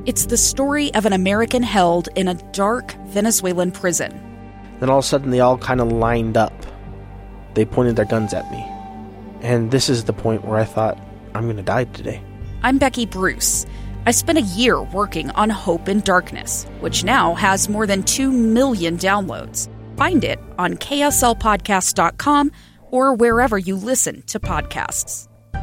It's the story of an American held in a dark Venezuelan prison. Then all of a sudden, they all kind of lined up. They pointed their guns at me. And this is the point where I thought, I'm going to die today. I'm Becky Bruce. I spent a year working on Hope in Darkness, which now has more than 2 million downloads. Find it on kslpodcast.com or wherever you listen to podcasts.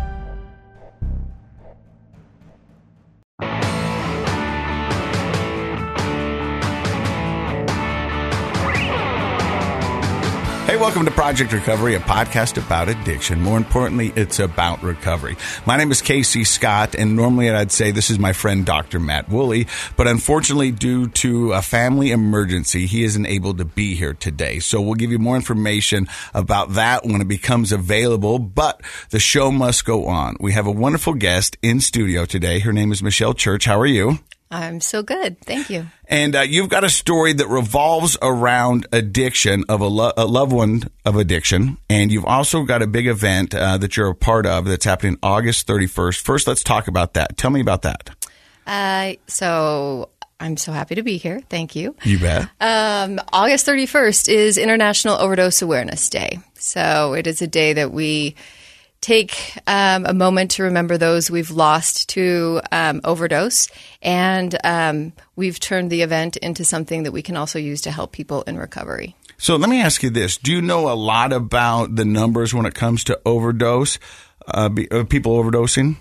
Hey, welcome to Project Recovery, a podcast about addiction. More importantly, it's about recovery. My name is Casey Scott, and normally I'd say this is my friend Dr. Matt Woolley, but unfortunately, due to a family emergency, he isn't able to be here today. So we'll give you more information about that when it becomes available, but the show must go on. We have a wonderful guest in studio today. Her name is Michelle Church. How are you? I'm so good. Thank you. And you've got a story that revolves around addiction of a loved one of addiction. And you've also got a big event that you're a part of that's happening August 31st. First, let's talk about that. Tell me about that. So I'm so happy to be here. Thank you. You bet. August 31st is International Overdose Awareness Day. So it is a day that we take a moment to remember those we've lost to overdose, and we've turned the event into something that we can also use to help people in recovery. So let me ask you this. Do you know a lot about the numbers when it comes to overdose, people overdosing?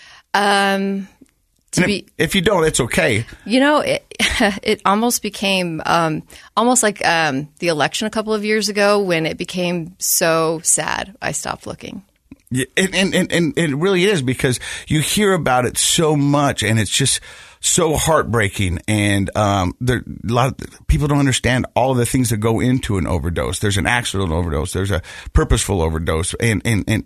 If you don't, it's okay. You know, it almost became almost like the election a couple of years ago when it became so sad, I stopped looking. Yeah, and it really is, because you hear about it so much, and it's just so heartbreaking. And a lot of people don't understand all of the things that go into an overdose. There's an accidental overdose. There's a purposeful overdose, and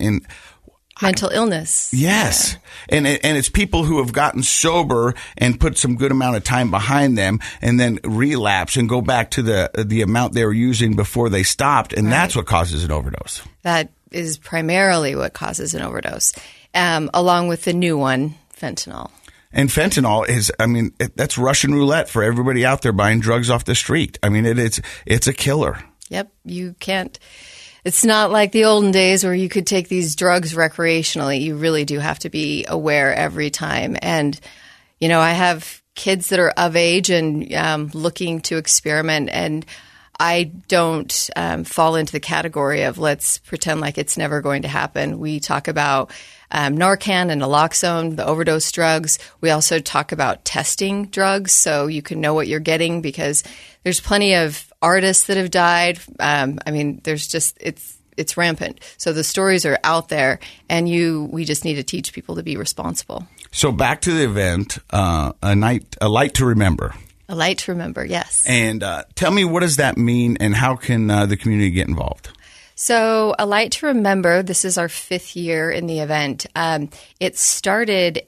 mental illness. Yes. Yeah. And it's people who have gotten sober and put some good amount of time behind them and then relapse and go back to the amount they were using before they stopped. And that's what causes an overdose. That is primarily what causes an overdose, along with the new one, fentanyl. And fentanyl is, that's Russian roulette for everybody out there buying drugs off the street. It's a killer. Yep. You can't. It's not like the olden days where you could take these drugs recreationally. You really do have to be aware every time. And, you know, I have kids that are of age and looking to experiment, and I don't fall into the category of let's pretend like it's never going to happen. We talk about Narcan and naloxone, the overdose drugs. We also talk about testing drugs so you can know what you're getting, because there's plenty of artists that have died. There's just it's rampant. So the stories are out there, and we just need to teach people to be responsible. So back to the event, a light to remember. A light to remember, yes. And tell me, what does that mean, and how can the community get involved? So A Light to Remember, this is our 5th year in the event. It started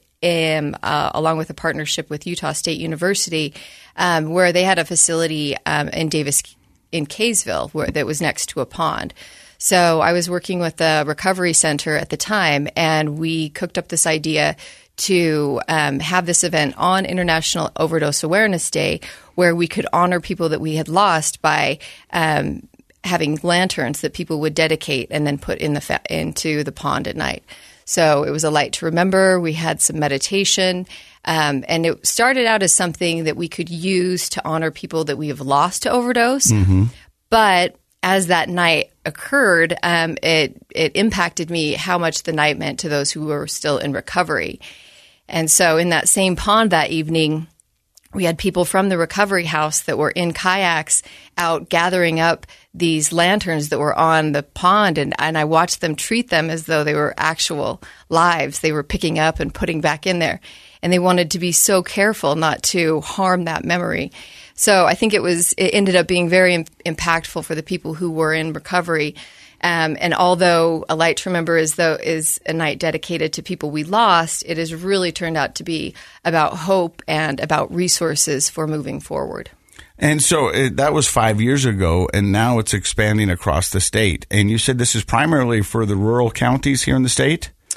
along with a partnership with Utah State University, where they had a facility in Kaysville that was next to a pond. So I was working with the recovery center at the time, and we cooked up this idea to have this event on International Overdose Awareness Day, where we could honor people that we had lost by having lanterns that people would dedicate and then put into the pond at night. So it was a light to remember. We had some meditation, and it started out as something that we could use to honor people that we have lost to overdose. Mm-hmm. But as that night occurred, it impacted me how much the night meant to those who were still in recovery. And so in that same pond that evening, we had people from the recovery house that were in kayaks out gathering up these lanterns that were on the pond, and I watched them treat them as though they were actual lives. They were picking up and putting back in there, and they wanted to be so careful not to harm that memory. So I think it ended up being very impactful for the people who were in recovery. And although A Light to Remember is a night dedicated to people we lost, it has really turned out to be about hope and about resources for moving forward. And so that was 5 years ago, and now it's expanding across the state. And you said this is primarily for the rural counties here in the state?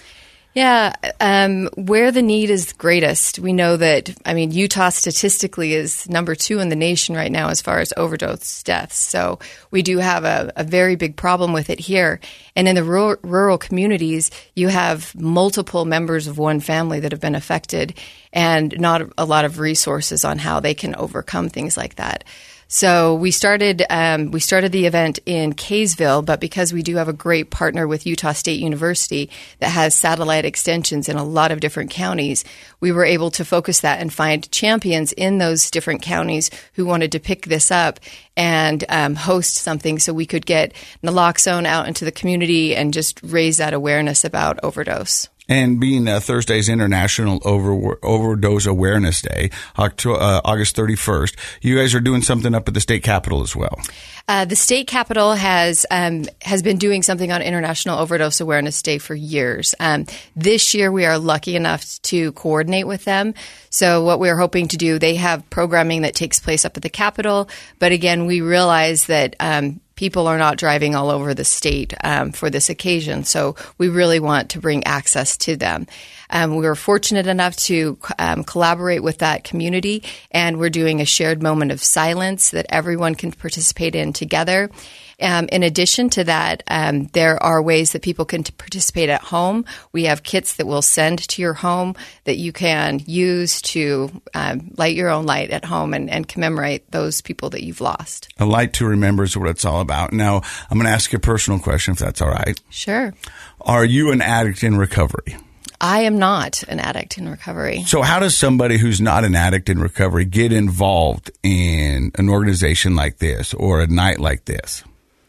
Yeah, where the need is greatest. We know that, Utah statistically is number 2 in the nation right now as far as overdose deaths. So we do have a very big problem with it here. And in the rural communities, you have multiple members of one family that have been affected and not a lot of resources on how they can overcome things like that. So we started the event in Kaysville, but because we do have a great partner with Utah State University that has satellite extensions in a lot of different counties, we were able to focus that and find champions in those different counties who wanted to pick this up and host something so we could get naloxone out into the community and just raise that awareness about overdose. And being Thursday's International Overdose Awareness Day, August 31st, you guys are doing something up at the state capitol as well. The state capitol has been doing something on International Overdose Awareness Day for years. This year, we are lucky enough to coordinate with them. So what we're hoping to do, they have programming that takes place up at the capitol. But again, we realize that people are not driving all over the state for this occasion. So we really want to bring access to them. We were fortunate enough to collaborate with that community, and we're doing a shared moment of silence that everyone can participate in together. In addition to that, there are ways that people can participate at home. We have kits that we'll send to your home that you can use to light your own light at home and commemorate those people that you've lost. A light to remember is what it's all about. Now, I'm going to ask you a personal question, if that's all right. Sure. Are you an addict in recovery? I am not an addict in recovery. So how does somebody who's not an addict in recovery get involved in an organization like this or a night like this?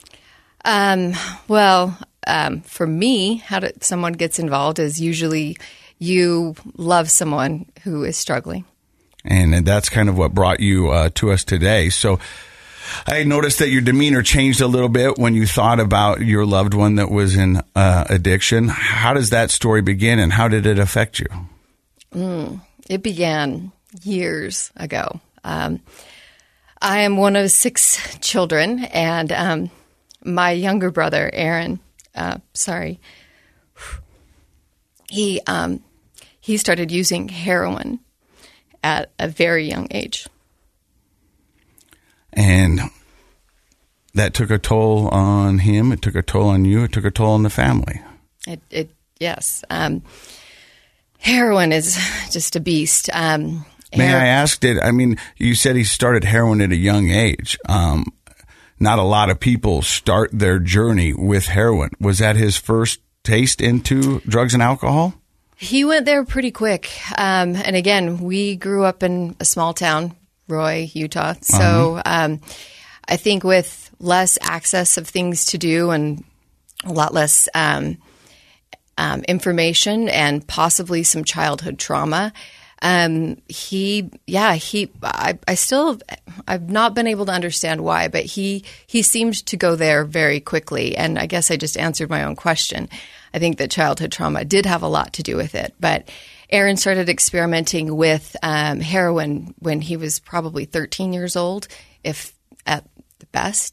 For me, how someone gets involved is usually you love someone who is struggling. And that's kind of what brought you to us today. So I noticed that your demeanor changed a little bit when you thought about your loved one that was in addiction. How does that story begin, and how did it affect you? It began years ago. I am one of 6 children, and my younger brother, Aaron, he started using heroin at a very young age. And that took a toll on him. It took a toll on you. It took a toll on the family. Yes. Heroin is just a beast. May I ask, you said he started heroin at a young age. Not a lot of people start their journey with heroin. Was that his first taste into drugs and alcohol? He went there pretty quick. And again, we grew up in a small town, Roy, Utah. So I think with less access of things to do and a lot less information and possibly some childhood trauma, I've not been able to understand why, but he seemed to go there very quickly. And I guess I just answered my own question. I think that childhood trauma did have a lot to do with it, but Aaron started experimenting with heroin when he was probably 13 years old, if at the best.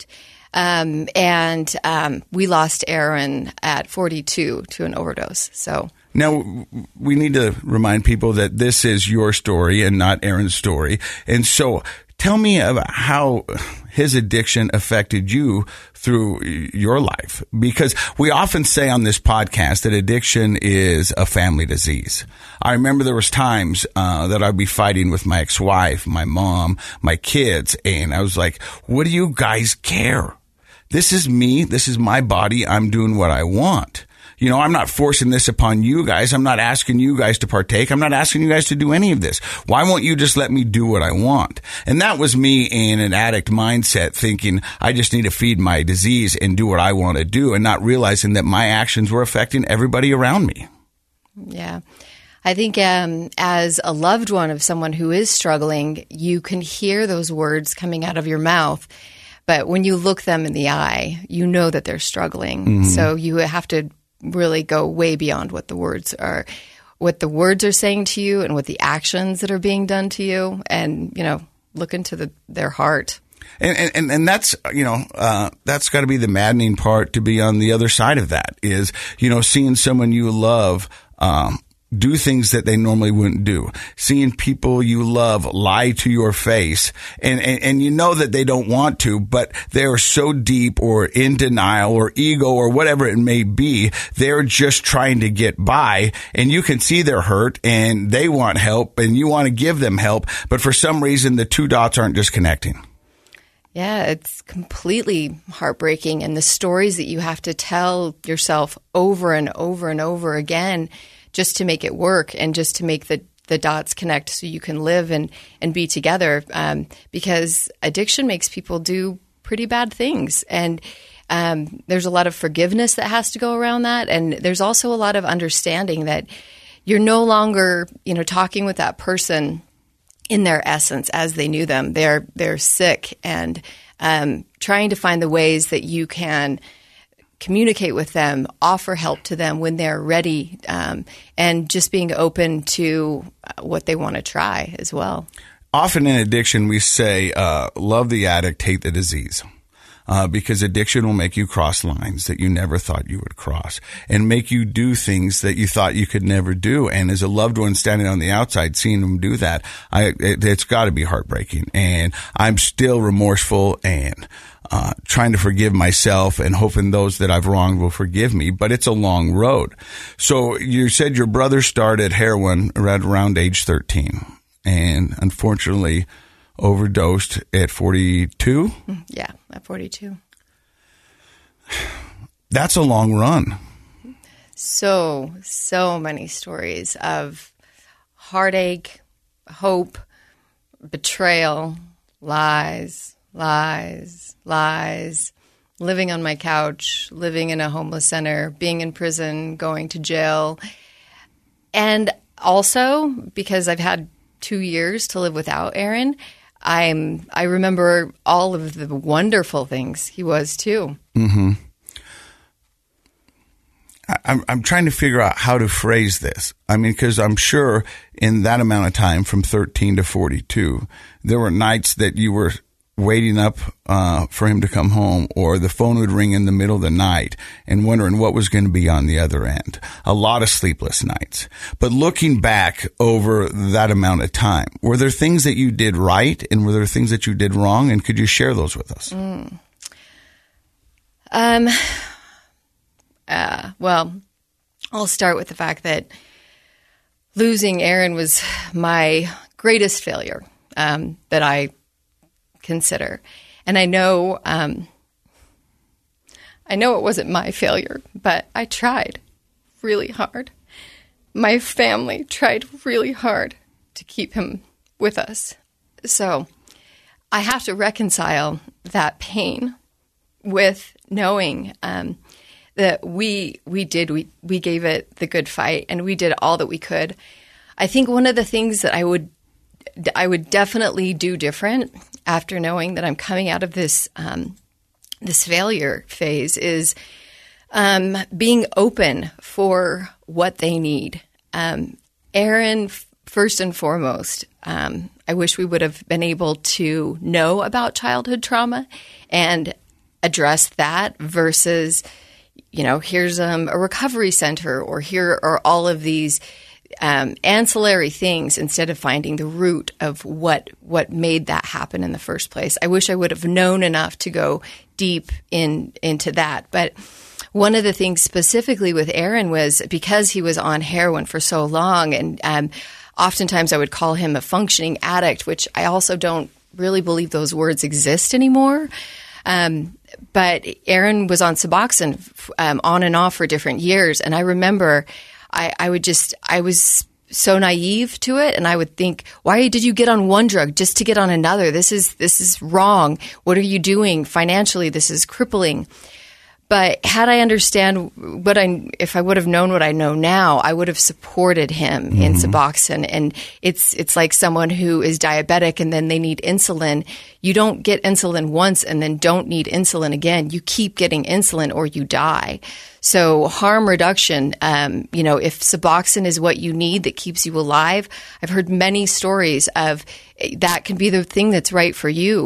We lost Aaron at 42 to an overdose. So now we need to remind people that this is your story and not Aaron's story. And so tell me about how his addiction affected you through your life, because we often say on this podcast that addiction is a family disease. I remember there was times that I'd be fighting with my ex-wife, my mom, my kids, and I was like, what do you guys care? This is me. This is my body. I'm doing what I want. You know, I'm not forcing this upon you guys. I'm not asking you guys to partake. I'm not asking you guys to do any of this. Why won't you just let me do what I want? And that was me in an addict mindset, thinking I just need to feed my disease and do what I want to do, and not realizing that my actions were affecting everybody around me. Yeah. I think as a loved one of someone who is struggling, you can hear those words coming out of your mouth. But when you look them in the eye, you know that they're struggling. Mm-hmm. So you have to really go way beyond what the words are saying to you and what the actions that are being done to you, and, you know, look into their heart. And that's, that's got to be the maddening part, to be on the other side of that, is, seeing someone you love do things that they normally wouldn't do. Seeing people you love lie to your face, and you know that they don't want to, but they're so deep or in denial or ego or whatever it may be, they're just trying to get by, and you can see they're hurt and they want help and you want to give them help, but for some reason the two dots aren't just connecting. Yeah, it's completely heartbreaking. And the stories that you have to tell yourself over and over and over again just to make it work and just to make the dots connect so you can live and be together, because addiction makes people do pretty bad things. And there's a lot of forgiveness that has to go around that. And there's also a lot of understanding that you're no longer, talking with that person in their essence as they knew them. They're sick, and trying to find the ways that you can communicate with them, offer help to them when they're ready, and just being open to what they want to try as well. Often in addiction, we say, love the addict, hate the disease. Because addiction will make you cross lines that you never thought you would cross and make you do things that you thought you could never do. And as a loved one standing on the outside, seeing them do that, it's got to be heartbreaking. And I'm still remorseful and trying to forgive myself and hoping those that I've wronged will forgive me. But it's a long road. So you said your brother started heroin around age 13 and unfortunately overdosed at 42? Yeah, at 42. That's a long run. So many stories of heartache, hope, betrayal, lies, living on my couch, living in a homeless center, being in prison, going to jail. And also, because I've had 2 years to live without Aaron, I remember all of the wonderful things he was too. Mm-hmm. I'm trying to figure out how to phrase this. I mean, because I'm sure in that amount of time, from 13 to 42, there were nights that you were waiting up for him to come home, or the phone would ring in the middle of the night and wondering what was going to be on the other end. A lot of sleepless nights. But looking back over that amount of time, were there things that you did right and were there things that you did wrong? And could you share those with us? Well, I'll start with the fact that losing Aaron was my greatest failure that I consider. And I know it wasn't my failure, but I tried really hard. My family tried really hard to keep him with us. So I have to reconcile that pain with knowing that we gave it the good fight and we did all that we could. I think one of the things that I would definitely do different after knowing that I'm coming out of this this failure phase is being open for what they need. Aaron, first and foremost, I wish we would have been able to know about childhood trauma and address that versus, here's a recovery center, or here are all of these ancillary things instead of finding the root of what made that happen in the first place. I wish I would have known enough to go deep into that. But one of the things specifically with Aaron was because he was on heroin for so long, and oftentimes I would call him a functioning addict, which I also don't really believe those words exist anymore. But Aaron was on Suboxone on and off for different years. And I remember I was so naive to it, and I would think, why did you get on one drug just to get on another? This is wrong. What are you doing financially? This is crippling. But had I if I would have known what I know now, I would have supported him in Suboxone. And it's like someone who is diabetic and then they need insulin. You don't get insulin once and then don't need insulin again. You keep getting insulin or you die. So harm reduction, if Suboxone is what you need that keeps you alive, I've heard many stories of that can be the thing that's right for you.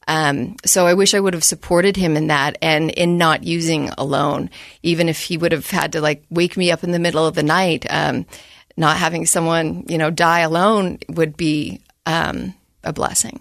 So I wish I would have supported him in that and in not using alone, even if he would have had to like wake me up in the middle of the night. Not having someone, die alone would be a blessing.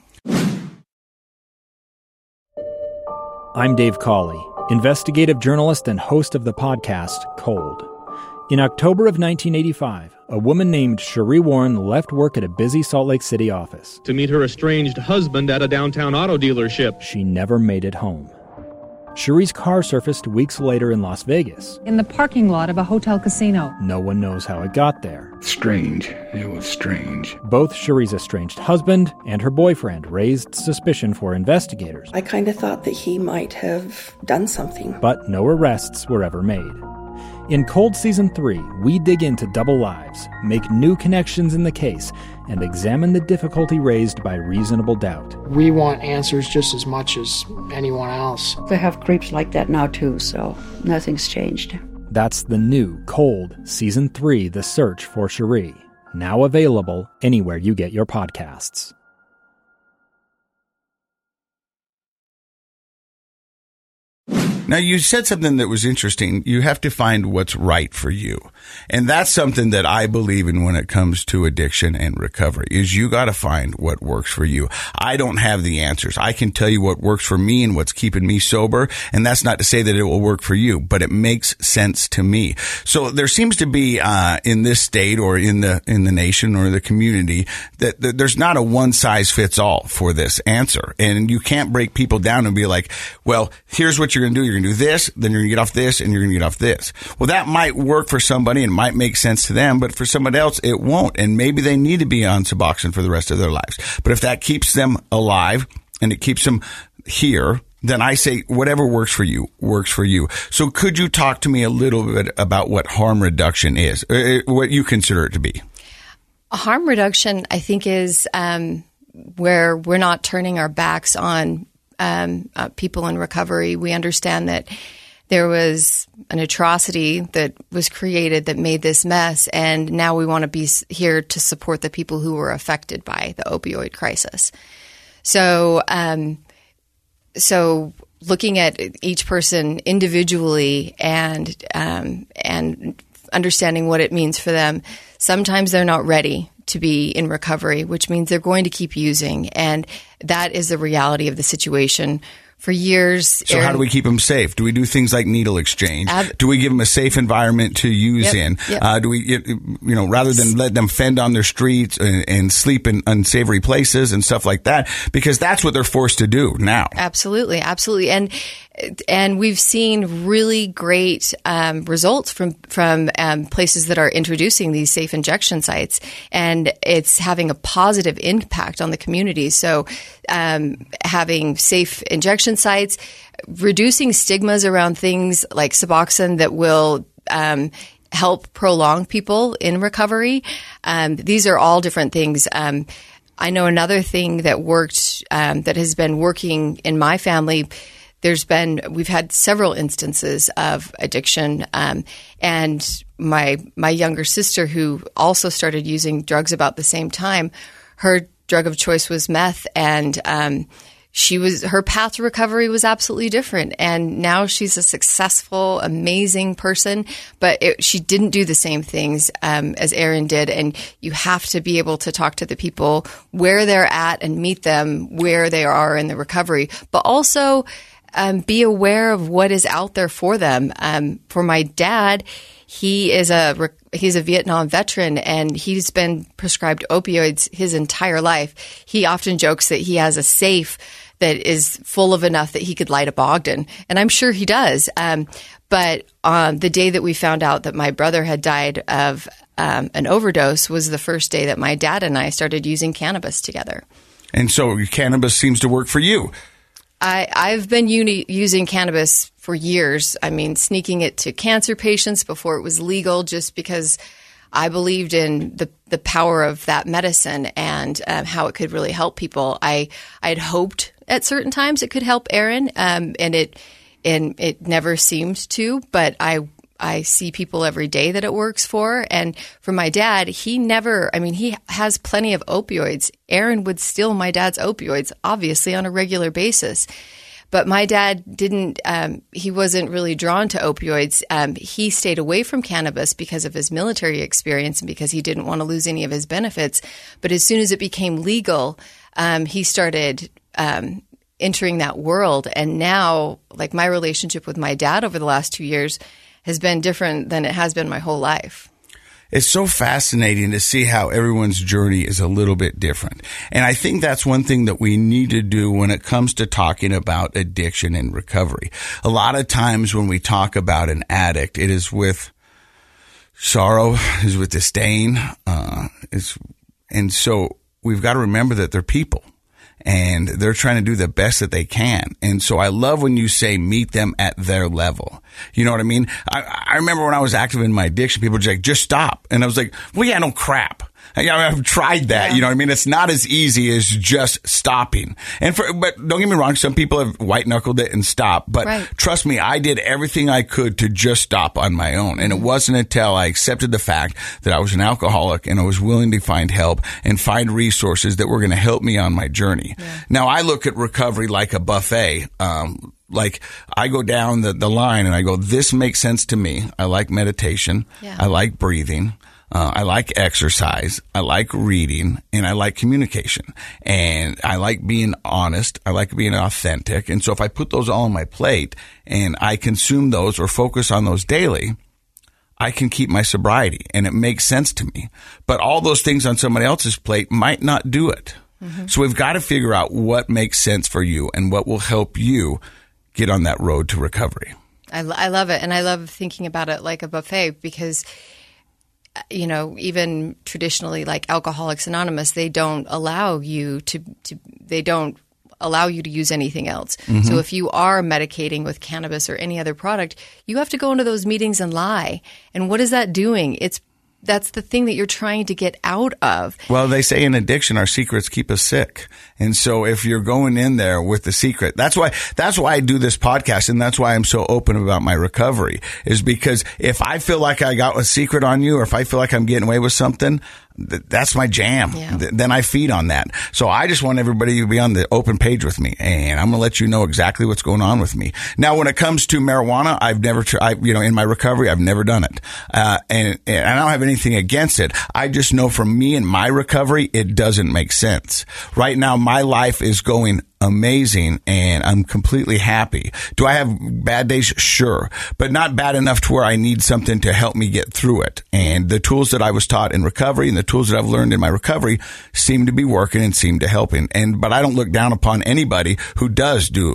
I'm Dave Cawley, investigative journalist and host of the podcast Cold. In October of 1985, a woman named Cherie Warren left work at a busy Salt Lake City office to meet her estranged husband at a downtown auto dealership. She never made it home. Cherie's car surfaced weeks later in Las Vegas. In the parking lot of a hotel casino. No one knows how it got there. Strange. It was strange. Both Cherie's estranged husband and her boyfriend raised suspicion for investigators. I kind of thought that he might have done something. But no arrests were ever made. In Cold Season 3, we dig into double lives, make new connections in the case, and examine the difficulty raised by reasonable doubt. We want answers just as much as anyone else. They have creeps like that now too, so nothing's changed. That's the new Cold Season 3, The Search for Cherie, now available anywhere you get your podcasts. Now, you said something that was interesting. You have to find what's right for you. And that's something that I believe in when it comes to addiction and recovery, is you got to find what works for you. I don't have the answers. I can tell you what works for me and what's keeping me sober. And that's not to say that it will work for you, but it makes sense to me. So there seems to be, in this state or in the nation or the community, that there's not a one size fits all for this answer. And you can't break people down and be like, well, here's what you're going to do. You're going to do this, then you're going to get off this, and you're going to get off this. Well, that might work for somebody and might make sense to them, but for somebody else, it won't. And maybe they need to be on Suboxone for the rest of their lives. But if that keeps them alive and it keeps them here, then I say whatever works for you, works for you. So could you talk to me a little bit about what harm reduction is, what you consider it to be? Harm reduction, I think, is where we're not turning our backs on people in recovery. We understand that there was an atrocity that was created that made this mess, and now we want to be here to support the people who were affected by the opioid crisis. So, looking at each person individually and understanding what it means for them, sometimes they're not ready to be in recovery, which means they're going to keep using. And that is the reality of the situation. For years. So how do we keep them safe? Do we do things like needle exchange? Do we give them a safe environment to use in? Yep. Do we, rather than let them fend on their streets and sleep in unsavory places and stuff like that? Because that's what they're forced to do now. Absolutely. Absolutely. And we've seen really great results from places that are introducing these safe injection sites, and it's having a positive impact on the community. So having safe injection sites, reducing stigmas around things like Suboxone that will help prolong people in recovery. These are all different things. I know another thing that worked, that has been working in my family. We've had several instances of addiction, and my younger sister, who also started using drugs about the same time, her drug of choice was meth, and her path to recovery was absolutely different. And now she's a successful, amazing person, but she didn't do the same things as Erin did. And you have to be able to talk to the people where they're at and meet them where they are in the recovery, but also be aware of what is out there for them. For my dad, he's a Vietnam veteran, and he's been prescribed opioids his entire life. He often jokes that he has a safe that is full of enough that he could light a Bogdan, and I'm sure he does. But the day that we found out that my brother had died of an overdose was the first day that my dad and I started using cannabis together. And so cannabis seems to work for you. I've been using cannabis for years. I mean, sneaking it to cancer patients before it was legal, just because I believed in the power of that medicine and how it could really help people. I had hoped at certain times it could help Erin, and it never seemed to. But I I see people every day that it works for. And for my dad, he has plenty of opioids. Aaron would steal my dad's opioids, obviously, on a regular basis. But my dad he wasn't really drawn to opioids. He stayed away from cannabis because of his military experience and because he didn't want to lose any of his benefits. But as soon as it became legal, he started entering that world. And now, like, my relationship with my dad over the last 2 years has been different than it has been my whole life. It's so fascinating to see how everyone's journey is a little bit different. And I think that's one thing that we need to do when it comes to talking about addiction and recovery. A lot of times when we talk about an addict, it is with sorrow, is with disdain. And so we've got to remember that they're people. And they're trying to do the best that they can. And so I love when you say meet them at their level. You know what I mean? I remember when I was active in my addiction, people were like, just stop. And I was like, well, yeah, no crap. I've tried that. Yeah. You know what I mean? It's not as easy as just stopping. But don't get me wrong. Some people have white knuckled it and stopped. But Trust me, I did everything I could to just stop on my own. And it wasn't until I accepted the fact that I was an alcoholic and I was willing to find help and find resources that were going to help me on my journey. Yeah. Now, I look at recovery like a buffet. Like I go down the line and I go, this makes sense to me. I like meditation. Yeah. I like breathing. I like exercise, I like reading, and I like communication. And I like being honest, I like being authentic. And so if I put those all on my plate and I consume those or focus on those daily, I can keep my sobriety and it makes sense to me. But all those things on somebody else's plate might not do it. Mm-hmm. So we've got to figure out what makes sense for you and what will help you get on that road to recovery. I love it. And I love thinking about it like a buffet because even traditionally, like Alcoholics Anonymous, they don't allow you to use anything else. Mm-hmm. So if you are medicating with cannabis or any other product, you have to go into those meetings and lie. And what is that doing? That's the thing that you're trying to get out of. Well, they say in addiction, our secrets keep us sick. And so if you're going in there with the secret, that's why I do this podcast. And that's why I'm so open about my recovery, is because if I feel like I got a secret on you, or if I feel like I'm getting away with something, that's my jam. Yeah. Then I feed on that. So I just want everybody to be on the open page with me, and I'm going to let you know exactly what's going on with me. Now, when it comes to marijuana, I've never tried, in my recovery, I've never done it. And I don't have anything against it. I just know for me and my recovery, it doesn't make sense. Right now, my life is going amazing and I'm completely happy. Do I have bad days? Sure, but not bad enough to where I need something to help me get through it. And the tools that I was taught in recovery and the tools that I've learned in my recovery seem to be working and seem to helping. But I don't look down upon anybody who does do,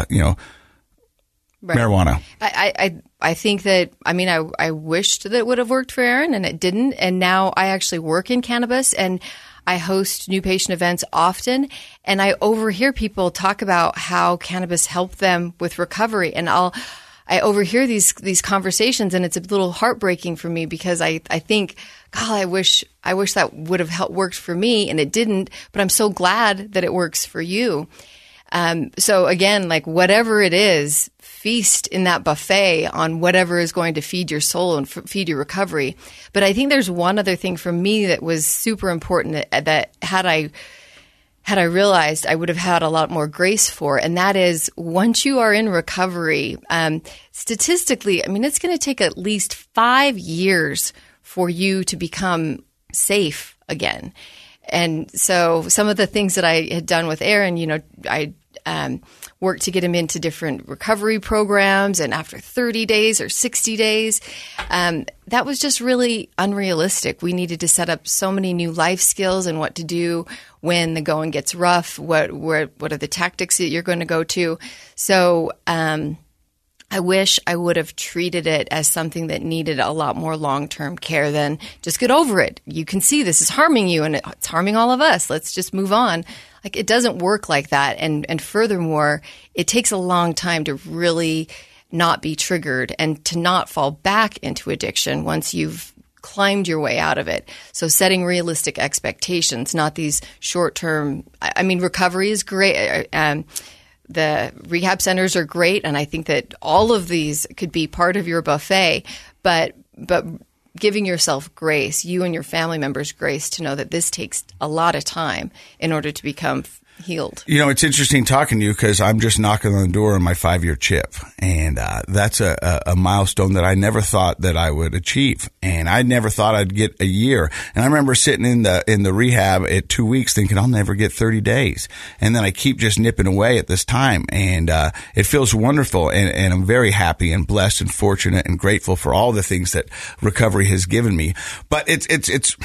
marijuana. I think that, I wished that it would have worked for Aaron and it didn't. And now I actually work in cannabis and I host new patient events often, and I overhear people talk about how cannabis helped them with recovery. And I overhear these conversations, and it's a little heartbreaking for me because I think, God, I wish that would have worked for me, and it didn't. But I'm so glad that it works for you. So again, like whatever it is, feast in that buffet on whatever is going to feed your soul and feed your recovery. But I think there's one other thing for me that was super important that had I realized, I would have had a lot more grace for. And that is, once you are in recovery, statistically, it's going to take at least 5 years for you to become safe again. And so some of the things that I had done with Aaron, I worked to get him into different recovery programs. And after 30 days or 60 days, that was just really unrealistic. We needed to set up so many new life skills and what to do when the going gets rough. What are the tactics that you're going to go to? So I wish I would have treated it as something that needed a lot more long-term care than just get over it. You can see this is harming you and it's harming all of us. Let's just move on. Like, it doesn't work like that. And furthermore, it takes a long time to really not be triggered and to not fall back into addiction once you've climbed your way out of it. So setting realistic expectations, not these short-term, recovery is great. The rehab centers are great, and I think that all of these could be part of your buffet, but giving yourself grace, you and your family members grace, to know that this takes a lot of time in order to become healed. It's interesting talking to you because I'm just knocking on the door on my 5-year chip. And that's a milestone that I never thought that I would achieve. And I never thought I'd get a year. And I remember sitting in the rehab at 2 weeks thinking I'll never get 30 days. And then I keep just nipping away at this time. And it feels wonderful. And I'm very happy and blessed and fortunate and grateful for all the things that recovery has given me. But it's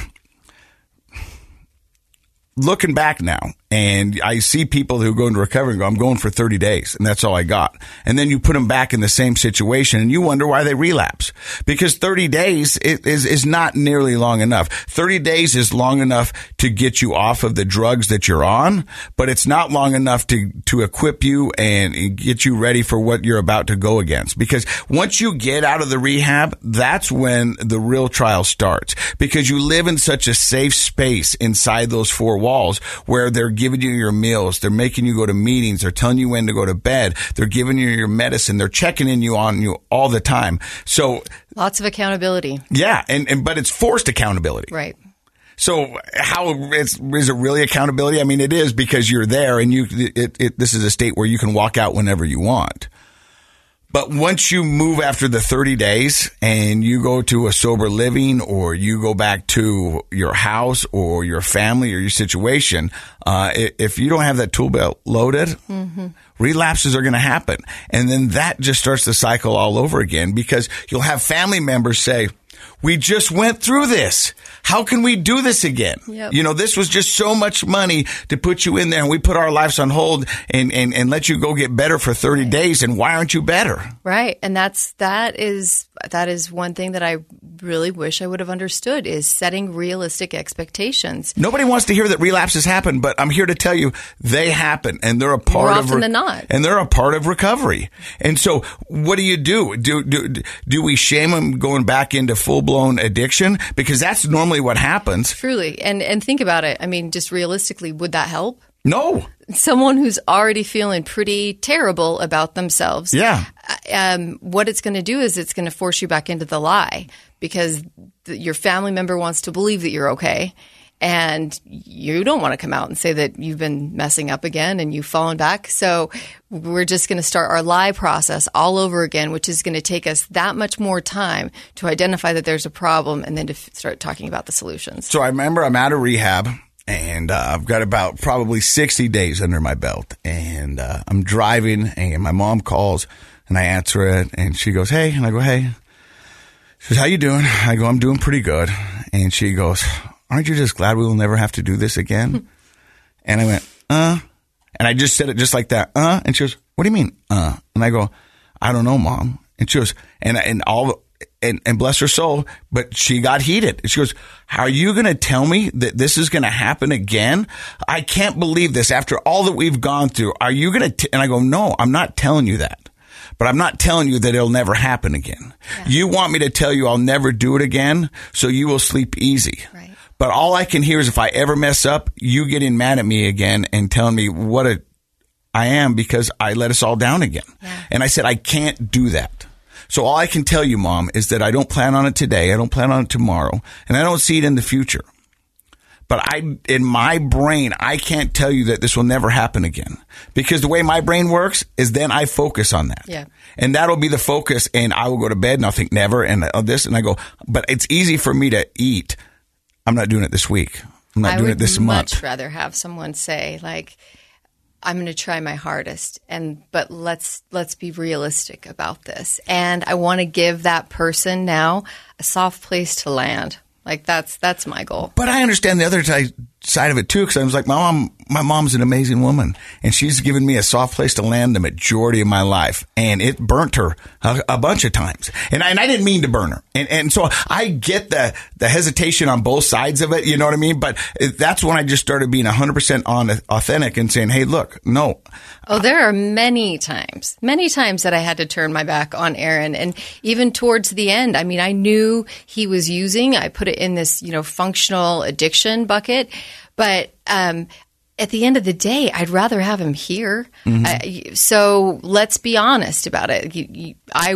looking back now, and I see people who go into recovery and go, I'm going for 30 days, and that's all I got. And then you put them back in the same situation, and you wonder why they relapse. Because 30 days is not nearly long enough. 30 days is long enough to get you off of the drugs that you're on, but it's not long enough to equip you and get you ready for what you're about to go against. Because once you get out of the rehab, that's when the real trial starts. Because you live in such a safe space inside those 4 walls where they're giving you your meals, they're making you go to meetings, they're telling you when to go to bed, they're giving you your medicine, they're checking in on you all the time. So lots of accountability. Yeah, but it's forced accountability. Right. So is it really accountability? I mean, it is, because you're there, and this is a state where you can walk out whenever you want. But once you move after the 30 days and you go to a sober living, or you go back to your house or your family or your situation, if you don't have that tool belt loaded, relapses are going to happen. And then that just starts the cycle all over again, because you'll have family members say, we just went through this. How can we do this again? Yep. This was just so much money to put you in there, and we put our lives on hold and let you go get better for 30 days. And why aren't you better? Right. And that is one thing that I really wish I would have understood, is setting realistic expectations. Nobody wants to hear that relapses happen, but I'm here to tell you they happen, and they're a part More often than not. And they're a part of recovery. And so what do you do? Do we shame them going back into full-blown addiction? Because that's normally what happens. Truly. And think about it. I mean, just realistically, would that help? No. Someone who's already feeling pretty terrible about themselves. Yeah. What it's going to do is it's going to force you back into the lie, because your family member wants to believe that you're okay. And you don't want to come out and say that you've been messing up again and you've fallen back. So we're just going to start our lie process all over again, which is going to take us that much more time to identify that there's a problem and then to start talking about the solutions. So I remember I'm out of rehab, and I've got about probably 60 days under my belt. And I'm driving, and my mom calls, and I answer it, and she goes, hey. And I go, hey. She says, how you doing? I go, I'm doing pretty good. And she goes, aren't you just glad we will never have to do this again? And I went, And I just said it just like that, And she goes, what do you mean, And I go, I don't know, Mom. And she goes, and bless her soul, but she got heated. She goes, are you going to tell me that this is going to happen again? I can't believe this after all that we've gone through. Are you going to? And I go, no, I'm not telling you that. But I'm not telling you that it'll never happen again. Yeah. You want me to tell you I'll never do it again, so you will sleep easy. Right. But all I can hear is if I ever mess up, you getting mad at me again and telling me what I am because I let us all down again. Yeah. And I said, I can't do that. So all I can tell you, Mom, is that I don't plan on it today. I don't plan on it tomorrow. And I don't see it in the future. But in my brain, I can't tell you that this will never happen again. Because the way my brain works is then I focus on that. Yeah. And that'll be the focus. And I will go to bed and I'll think never and this. And I go, but it's easy for me to eat. I'm not doing it this week. I'm not doing it this month. I would much rather have someone say, like, I'm going to try my hardest, but let's be realistic about this. And I want to give that person now a soft place to land. Like that's my goal. But I understand the other side of it too, because I was like, my mom's an amazing woman, and she's given me a soft place to land the majority of my life, and it burnt her a bunch of times, and I didn't mean to burn her, and so I get the hesitation on both sides of it, you know what I mean? But that's when I just started being 100% authentic and saying, hey, look, no. Oh, there are many times that I had to turn my back on Aaron, and even towards the end, I mean, I knew he was using. I put it in this, functional addiction bucket. But at the end of the day, I'd rather have him here. So let's be honest about it.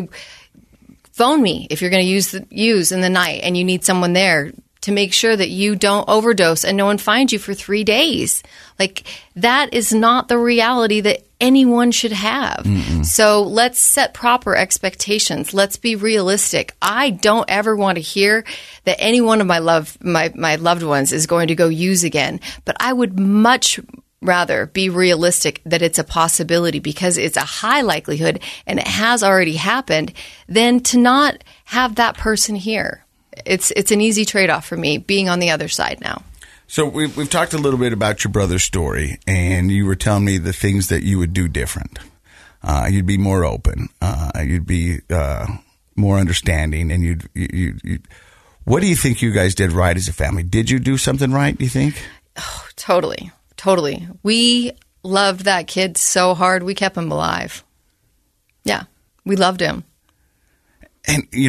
Phone me if you're going to use in the night and you need someone there to make sure that you don't overdose and no one finds you for 3 days. Like, that is not the reality that anyone should have. So let's set proper expectations. Let's be realistic. I don't ever want to hear that any one of my loved ones is going to go use again. But I would much rather be realistic that it's a possibility because it's a high likelihood and it has already happened than to not have that person here. It's an easy trade-off for me being on the other side now. So we've talked a little bit about your brother's story, and you were telling me the things that you would do different. You'd be more open. You'd be more understanding, and you'd. What do you think you guys did right as a family? Did you do something right, do you think? Oh, totally. We loved that kid so hard, we kept him alive. Yeah, we loved him. And, in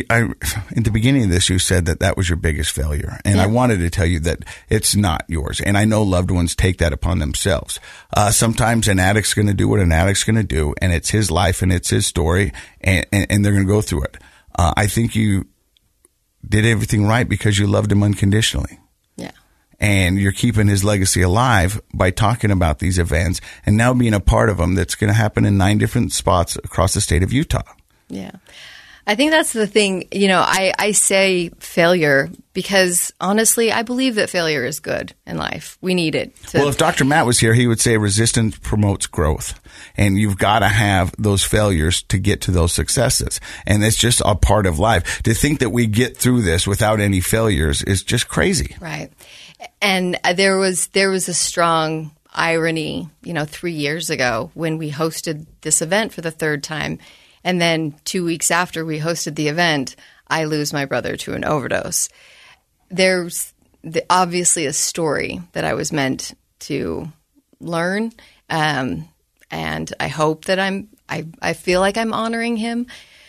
the beginning of this, you said that was your biggest failure. And I wanted to tell you that it's not yours. And I know loved ones take that upon themselves. Sometimes an addict's going to do what an addict's going to do, and it's his life and it's his story, and they're going to go through it. I think you did everything right because you loved him unconditionally. Yeah. And you're keeping his legacy alive by talking about these events and now being a part of them that's going to happen in 9 different spots across the state of Utah. Yeah. I think that's the thing. I say failure because, honestly, I believe that failure is good in life. We need it. Well, if Dr. Matt was here, he would say resistance promotes growth. And you've got to have those failures to get to those successes. And it's just a part of life. To think that we get through this without any failures is just crazy. Right. And there was a strong irony, 3 years ago when we hosted this event for the 3rd time. And then 2 weeks after we hosted the event, I lose my brother to an overdose. There's obviously a story that I was meant to learn. And I hope that I feel like I'm honoring him.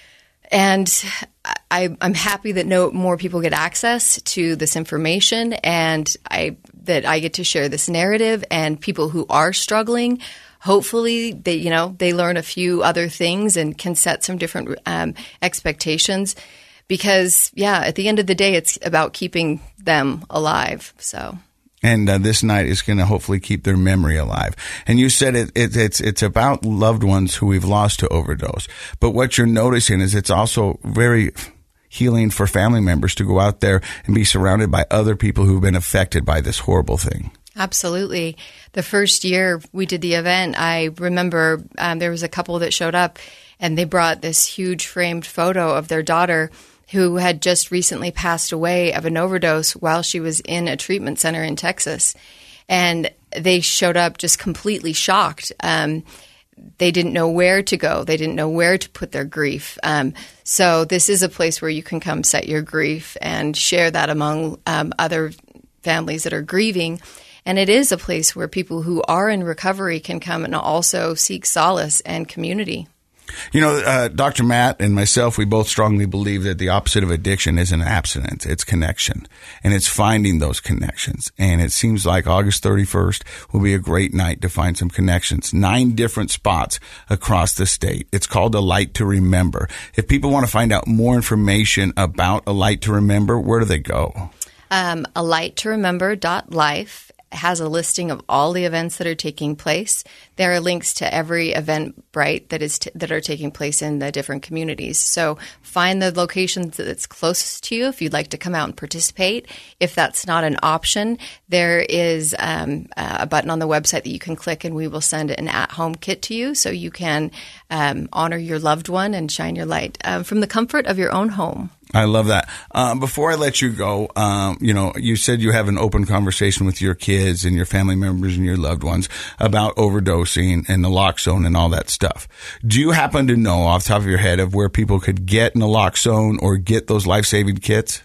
And I'm happy that more people get access to this information and that I get to share this narrative, and people who are struggling, hopefully they learn a few other things and can set some different expectations, because at the end of the day, it's about keeping them alive. So. And this night is going to hopefully keep their memory alive. And you said it's about loved ones who we've lost to overdose. But what you're noticing is it's also very healing for family members to go out there and be surrounded by other people who've been affected by this horrible thing. Absolutely. The first year we did the event, I remember there was a couple that showed up and they brought this huge framed photo of their daughter who had just recently passed away of an overdose while she was in a treatment center in Texas. And they showed up just completely shocked. They didn't know where to go. They didn't know where to put their grief. So this is a place where you can come set your grief and share that among other families that are grieving. And it is a place where people who are in recovery can come and also seek solace and community. Dr. Matt and myself, we both strongly believe that the opposite of addiction isn't abstinence, it's connection. And it's finding those connections. And it seems like August 31st will be a great night to find some connections. 9 different spots across the state. It's called A Light to Remember. If people want to find out more information about A Light to Remember, where do they go? AlightToRemember.life has a listing of all the events that are taking place. There are links to every Eventbrite that are taking place in the different communities. So find the locations that's closest to you if you'd like to come out and participate. If that's not an option, there is a button on the website that you can click, and we will send an at-home kit to you so you can honor your loved one and shine your light from the comfort of your own home. I love that. Before I let you go, you said you have an open conversation with your kids and your family members and your loved ones about overdosing and naloxone and all that stuff. Do you happen to know off the top of your head of where people could get naloxone or get those life-saving kits?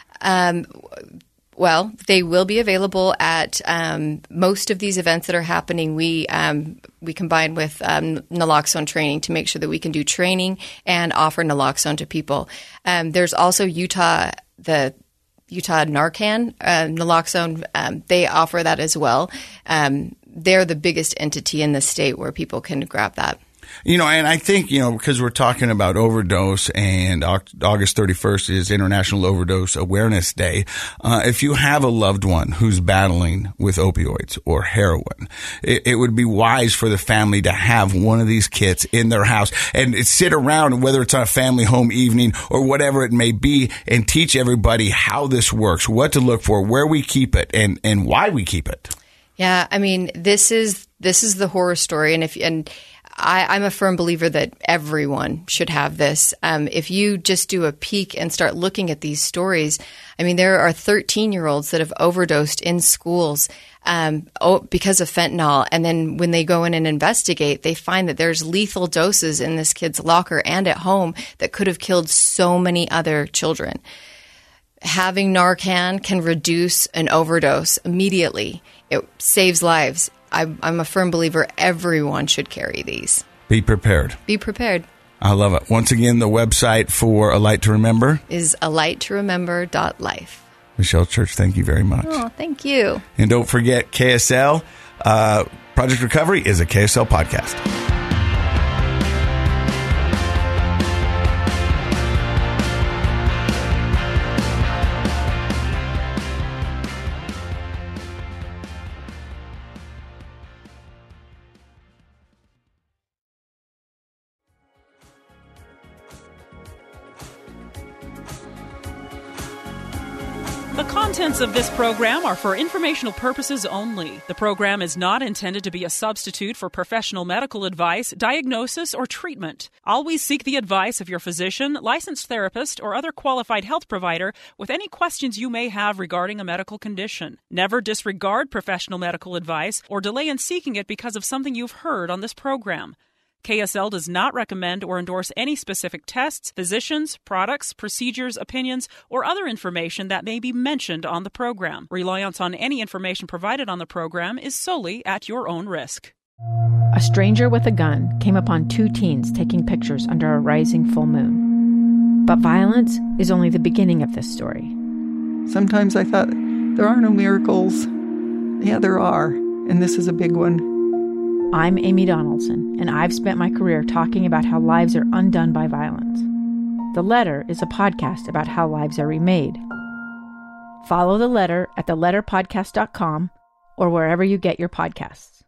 Well, they will be available at most of these events that are happening. We combine with naloxone training to make sure that we can do training and offer naloxone to people. There's also the Utah Narcan, naloxone, they offer that as well. They're the biggest entity in the state where people can grab that. And I think, because we're talking about overdose and August 31st is International Overdose Awareness Day. If you have a loved one who's battling with opioids or heroin, it would be wise for the family to have one of these kits in their house and sit around, whether it's on a family home evening or whatever it may be, and teach everybody how this works, what to look for, where we keep it, and why we keep it. Yeah, I mean, this is the horror story, and I'm a firm believer that everyone should have this. If you just do a peek and start looking at these stories, I mean, there are 13-year-olds that have overdosed in schools because of fentanyl. And then when they go in and investigate, they find that there's lethal doses in this kid's locker and at home that could have killed so many other children. Having Narcan can reduce an overdose immediately. It saves lives. I'm a firm believer everyone should carry these. Be prepared. Be prepared. I love it. Once again, the website for A Light to Remember is alighttoremember.life. Michelle Church, thank you very much. Oh, thank you. And don't forget, KSL, Project Recovery is a KSL podcast. The contents of this program are for informational purposes only. The program is not intended to be a substitute for professional medical advice, diagnosis, or treatment. Always seek the advice of your physician, licensed therapist, or other qualified health provider with any questions you may have regarding a medical condition. Never disregard professional medical advice or delay in seeking it because of something you've heard on this program. KSL does not recommend or endorse any specific tests, physicians, products, procedures, opinions, or other information that may be mentioned on the program. Reliance on any information provided on the program is solely at your own risk. A stranger with a gun came upon two teens taking pictures under a rising full moon. But violence is only the beginning of this story. Sometimes I thought, there are no miracles. Yeah, there are, and this is a big one. I'm Amy Donaldson, and I've spent my career talking about how lives are undone by violence. The Letter is a podcast about how lives are remade. Follow The Letter at theletterpodcast.com or wherever you get your podcasts.